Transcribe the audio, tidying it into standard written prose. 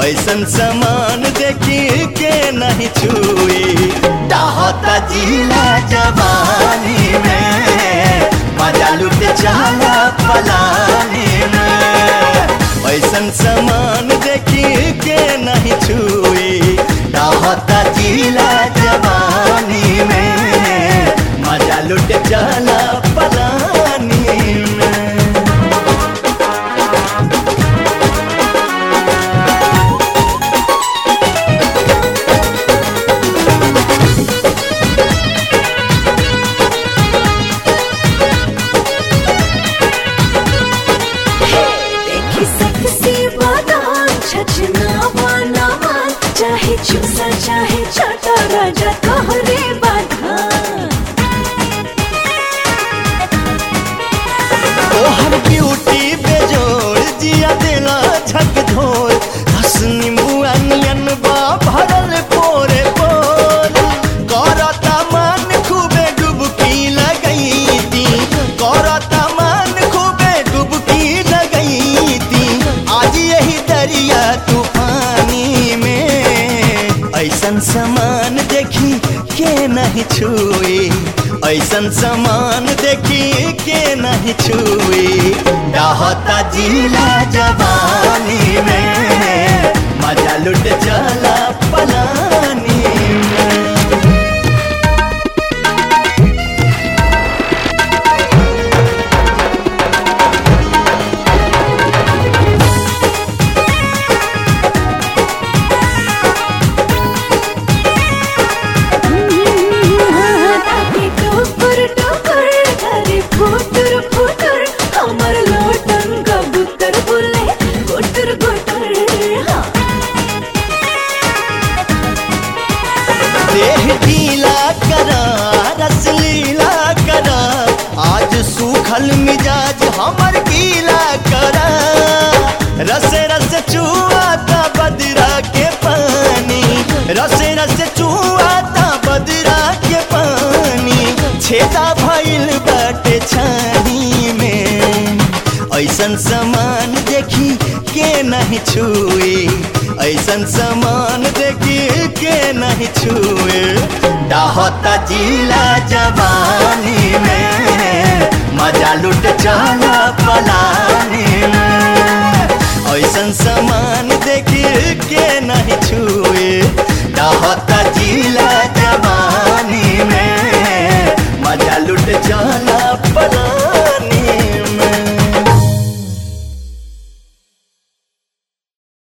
ऐसन सामान देखी के नहीं छुई चाहता जिला जवानी में मजा लुट जाला पलानी में। ऐसन सामान देखी के नहीं छुई चाहता जिला जवानी में मजा लुट जाला पलानी में। चाहे चूसा चाहे छोटा राजा तोहरे बाधा तोहर ब्यूटी बेजोड़ जिया देला झकझोर हंस नींबुआ नियन बा भरल पोरे पोर करता मन खूबे डुबकी लगैती करता मन खूबे डुबकी लगैती आज यही दरिया तूफानी में। ऐसन सामान देखी के नहीं छुई ऐसन सामान देखी के नहीं छुई चाहता जिला जवानी में मजा लुट जाला पलानी में। देह ढीला करा रस लीला करा आज सूखल मिजाज हमर गीला करा रस रस चुआता बदरा के पानी रस रस चुआता बदरा के पानी छेदा भइल बाटे छानी में। ऐसन सामान देखी के नहीं छुई ऐसन सामान देखी के नहीं छुए चाहता जिला जवानी में मजा लुट जाला